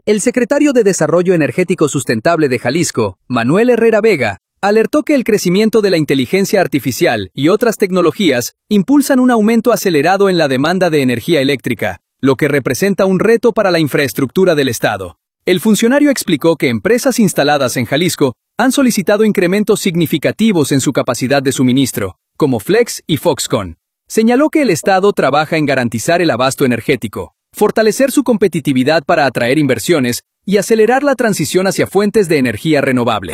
El secretario de Desarrollo Energético Sustentable de Jalisco, Manuel Herrera Vega, alertó que el crecimiento de la inteligencia artificial y otras tecnologías impulsan un aumento acelerado en la demanda de energía eléctrica, lo que representa un reto para la infraestructura del Estado. El funcionario explicó que empresas instaladas en Jalisco han solicitado incrementos significativos en su capacidad de suministro, como Flex y Foxconn. Señaló que el Estado trabaja en garantizar el abasto energético, fortalecer su competitividad para atraer inversiones y acelerar la transición hacia fuentes de energía renovable.